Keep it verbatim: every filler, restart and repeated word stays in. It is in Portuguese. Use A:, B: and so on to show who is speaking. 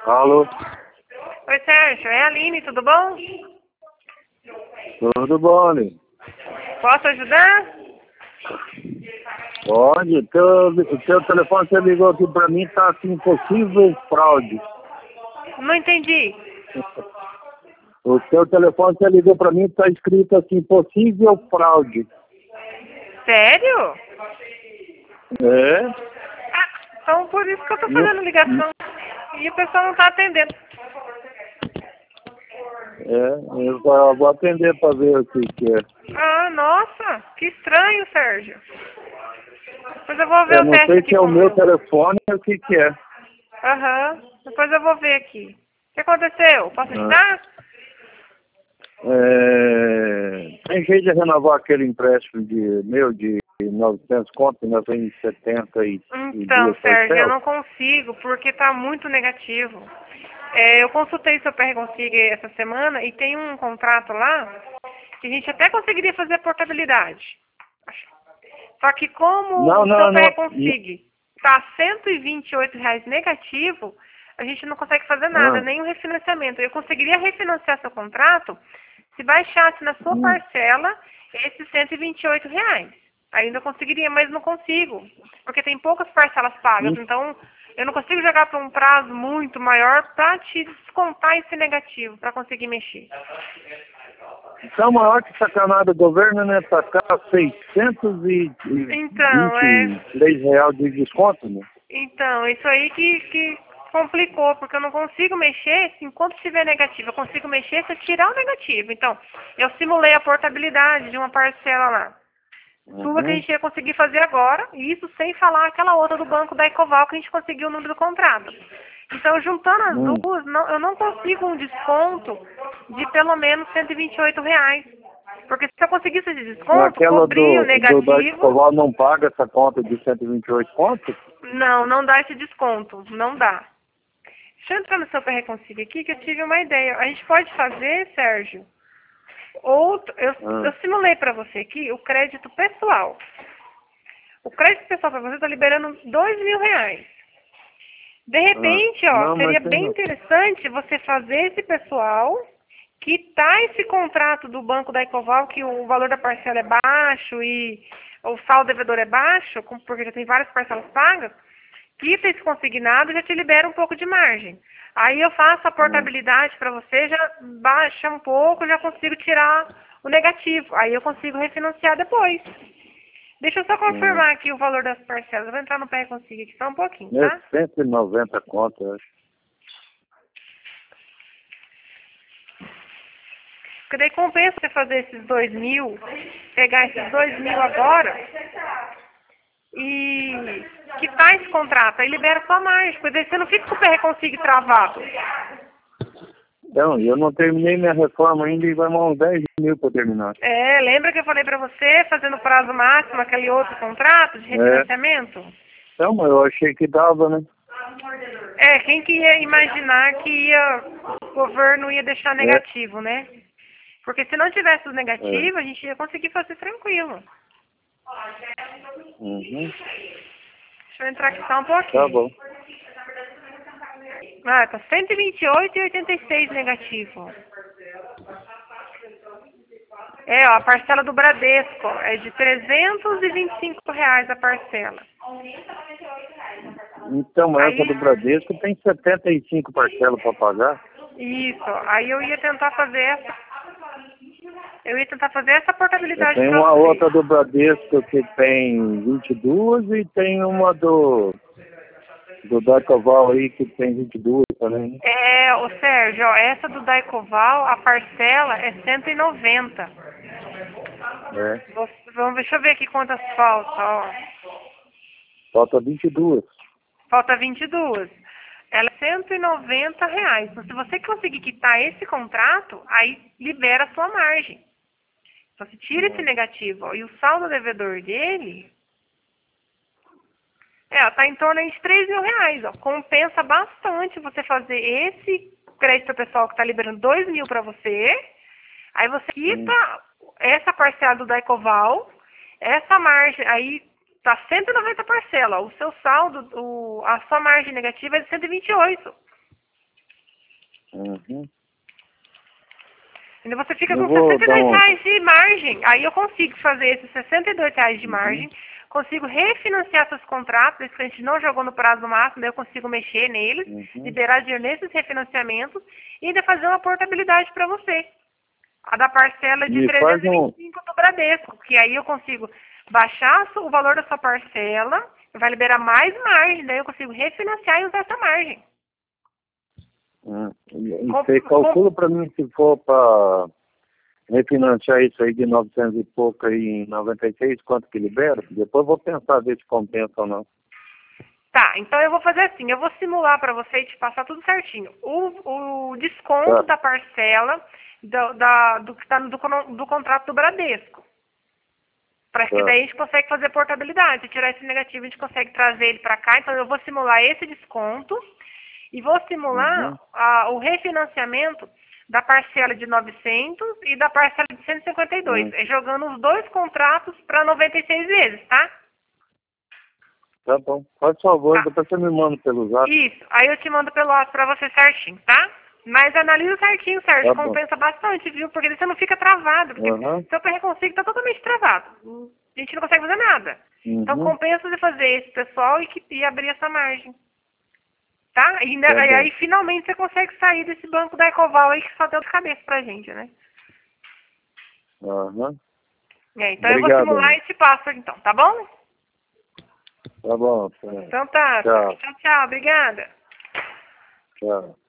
A: Alô?
B: Oi, Sérgio. É a Aline, tudo bom?
A: Tudo bom, Aline?
B: Posso ajudar?
A: Pode. Teu, o teu telefone você ligou aqui pra mim, tá assim, possível fraude.
B: Não entendi.
A: O teu telefone você ligou pra mim, tá escrito assim, possível fraude.
B: Sério?
A: É?
B: Ah, então por isso que eu tô
A: Não-
B: fazendo ligação. E o pessoal não tá atendendo.
A: É, eu vou vou atender pra ver o que que é.
B: Ah, nossa. Que estranho, Sérgio. Depois eu vou ver
A: Eu
B: o
A: não
B: teste
A: sei
B: aqui
A: se é
B: com
A: o
B: o
A: meu
B: meu.
A: telefone ou o que que é.
B: Aham. Depois eu vou ver aqui. O que aconteceu? Posso
A: Ah.
B: ajudar?
A: É, tem jeito de renovar aquele empréstimo de meu de novecentos contos, nós em setenta e, e
B: Então,
A: duas
B: Sérgio, eu
A: parcelas.
B: não consigo porque tá muito negativo. É, eu consultei seu P R Consig essa semana e tem um contrato lá que a gente até conseguiria fazer a portabilidade. Só que como
A: Não,
B: o seu
A: não,
B: P R
A: não.
B: Consig está cento e vinte e oito reais negativo, a gente não consegue fazer nada,
A: Ah,
B: nem o refinanciamento. Eu conseguiria refinanciar seu contrato se baixasse na sua
A: hum.
B: parcela esses cento e vinte e oito reais. Ainda conseguiria, mas não consigo, porque tem poucas parcelas pagas,
A: Hum.
B: então eu não consigo jogar para um prazo muito maior para te descontar esse negativo, para conseguir mexer.
A: Então, maior que sacanagem do governo, né? Tacar seiscentos e
B: Então,
A: vinte
B: é,
A: e três reais de desconto, né?
B: então, isso aí que, que complicou, porque eu não consigo mexer se enquanto estiver negativo. Eu consigo mexer se eu tirar o negativo. Então, eu simulei a portabilidade de uma parcela lá. Tudo que a
A: Uhum.
B: gente ia conseguir fazer agora, e isso sem falar aquela outra do banco da Ecoval que a gente conseguiu o número do contrato. Então, juntando as
A: Hum.
B: duas, não- eu não consigo um desconto de pelo menos cento e vinte e oito reais. Porque se eu conseguisse esse desconto,
A: Aquela
B: cobria o
A: do, do da
B: negativo.
A: Escoval não paga essa conta de cento e vinte e oito contos?
B: Não, não dá esse desconto. Não dá. Deixa eu entrar no seu P R Consig aqui que eu tive uma ideia. A gente pode fazer, Sérgio, outro, eu,
A: Ah.
B: eu simulei para você aqui o crédito pessoal. O crédito pessoal para você está liberando dois mil reais. De
A: Ah.
B: repente, ó,
A: Não, mas
B: seria
A: tem
B: bem
A: não.
B: interessante você fazer esse pessoal, quitar esse contrato do banco da Ecoval, que o valor da parcela é baixo e o saldo devedor é baixo, com- porque já tem várias parcelas pagas, quita esse consignado e já te libera um pouco de margem. Aí eu faço a
A: Hum.
B: portabilidade para você, já baixa um pouco, já consigo tirar o negativo. Aí eu consigo refinanciar depois. Deixa eu só
A: Hum.
B: confirmar aqui o valor das parcelas. Eu vou entrar no P R Consig aqui só um pouquinho,
A: É
B: tá?
A: cento e noventa contas, eu acho.
B: Porque daí compensa você fazer esses dois mil, pegar esses dois mil agora e quitar esse contrato. Aí libera só mais, porque daí você não fica com o P R Consig travado.
A: Então, eu não terminei minha reforma ainda e vai mais uns dez mil para terminar.
B: É, lembra que eu falei pra você, fazendo prazo máximo, aquele outro contrato de
A: É.
B: refinanciamento?
A: Então, mas eu achei que dava, né?
B: É, quem que ia imaginar que ia, o governo ia deixar
A: É.
B: negativo, né? Porque se não tivesse os
A: É.
B: negativos, a gente ia conseguir fazer tranquilo.
A: Uhum.
B: Deixa eu entrar aqui só um
A: Tá
B: pouquinho.
A: bom.
B: Ah, tá cento e vinte e oito e oitenta e seis negativo. É, ó, a parcela do Bradesco é de trezentos e vinte e cinco reais a parcela.
A: Então, essa
B: Aí,
A: do Bradesco tem setenta e cinco parcelas para pagar.
B: isso, aí eu ia tentar fazer essa, eu ia tentar fazer essa
A: Eu
B: portabilidade
A: tenho
B: pra
A: uma
B: você.
A: outra do Bradesco que tem vinte e duas e tem uma do, do Dacoval aí que tem vinte e duas também, né?
B: É, ô Sérgio, ó, essa do Daicoval, a parcela é cento e noventa.
A: É.
B: Vou- Vamos, deixa eu ver aqui quantas faltam, ó.
A: Falta vinte e duas.
B: Falta vinte e duas. Ela é cento e noventa reais. Então, se você conseguir quitar esse contrato, aí libera a sua margem. Então, você tira esse
A: Hum.
B: negativo. Ó, e o saldo devedor dele é, ó, tá em torno aí de três mil reais. Ó. Compensa bastante você fazer esse crédito pessoal que está liberando dois mil para você. Aí você quita
A: Hum.
B: essa parcela do Daicoval, essa margem, aí tá cento e noventa parcela. O seu saldo, o, a sua margem negativa é de cento e vinte e oito.
A: Uhum.
B: Então você fica
A: Eu
B: com
A: vou
B: sessenta e
A: dar
B: dois
A: um...
B: reais de margem. Aí eu consigo fazer esses sessenta e dois reais de
A: Uhum.
B: margem, consigo refinanciar seus contratos, esse cliente não jogou no prazo máximo, daí eu consigo mexer neles,
A: Uhum.
B: liberar dinheiro nesses refinanciamentos e ainda fazer uma portabilidade para você. A da parcela de
A: Me faz
B: trezentos e vinte
A: um...
B: e cinco do Bradesco, que aí eu consigo baixar o valor da sua parcela, vai liberar mais margem, daí eu consigo refinanciar e usar essa margem.
A: Hum. E
B: Com-
A: você
B: com-
A: calcula para mim se for para refinanciar isso aí de novecentos e pouco aí em noventa e seis, quanto que libera? Depois eu vou pensar ver se compensa ou não.
B: Tá, então eu vou fazer assim, eu vou simular para você e te passar tudo certinho. O, o desconto
A: Tá.
B: da parcela do, da, do que está do, do contrato do Bradesco. Para que
A: Tá.
B: daí a gente consegue fazer portabilidade. Se tirar esse negativo, a gente consegue trazer ele para cá. Então eu vou simular esse desconto e vou simular
A: Uhum.
B: a, o refinanciamento da parcela de novecentos e da parcela de cento e cinquenta e dois,
A: Uhum.
B: é jogando os dois contratos para noventa e seis vezes, tá?
A: Tá bom. Faz favor,
B: Tá.
A: depois você me manda pelo zap.
B: Isso, aí eu te mando pelo WhatsApp pra você certinho, tá? Mas analisa certinho, Sérgio,
A: Tá bom.
B: compensa bastante, viu? Porque daí você não fica travado, porque
A: Uhum.
B: seu pré-consigo tá totalmente travado. A gente não consegue fazer nada. Então
A: Uhum.
B: compensa você fazer esse pessoal e, que- e abrir essa margem. Tá? E, ainda,
A: Tá
B: e
A: bom.
B: aí finalmente você consegue sair desse banco da Ecoval aí que só deu de cabeça pra gente, né?
A: Uhum.
B: É, então eu vou
A: Obrigado,
B: simular
A: amigo.
B: e te passo então, tá bom?
A: Tá bom. Tá.
B: Então tá,
A: Tchau.
B: tchau, tchau, obrigada.
A: Tchau.